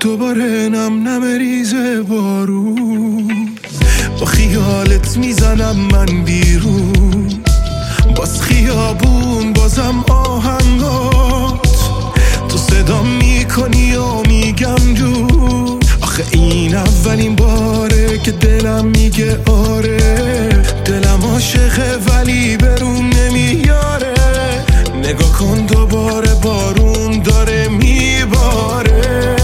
دوباره نم ریزه بارون، با خیالت میزنم من بیرون، باز خیابون بازم آهنگات، تو صدا میکنی و میگم جون. آخه این اولین باره که دلم میگه آره، دلم عاشقه ولی بروم نمیاره. نگاه کن دوباره بارون داره میباره،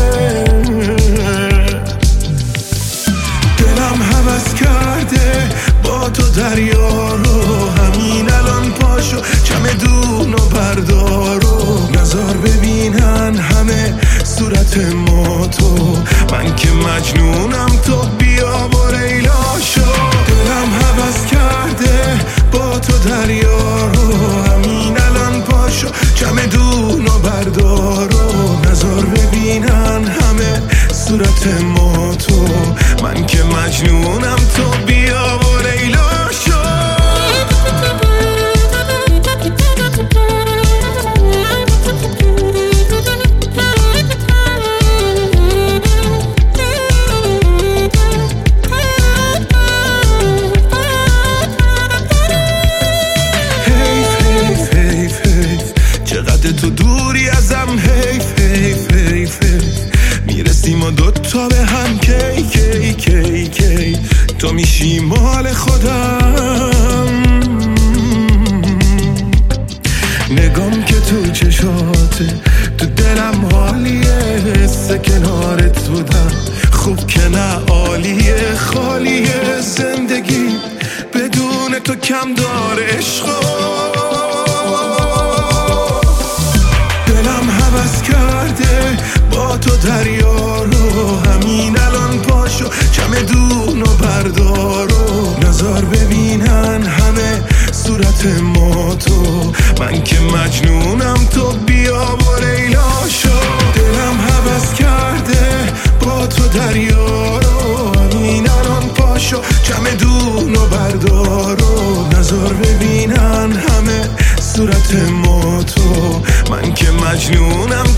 دلم هوس کرده با تو دریا رو، همین الان پاشو چمدون و بردارو، نظر ببینن همه صورت ما تو، من که مجنونم تو بیا و ریلا شو. دلم هوس کرده با تو دریا رو، همین الان پاشو چمدون و بردارو، نظر ببینن همه صورت ما تو، من که مجنونم تو بیا و ریلا شو. چقدر تو دوری ازم، حیف حیف حیف، میرسیم و دوتا به هم، کی کی کی کی تو میشی مال خودم. نگام که تو چشاته، تو دلم حالیه، حس کنارت بودم خوب که نه عالیه، خالیه زندگی بدون تو کم داره عشقا. دلم هوس کرده با تو دریا رو، همین الان پاشو چمدون و بردارو، نظر ببینن همه صورت ما تو، من که مجنونم تو بیا و ریلا شو. دلم هوس کرده با تو دریا رو، همین الان پاشو چمدون و بردارو، نظر ببینن همه صورت ما تو، من که مجنونم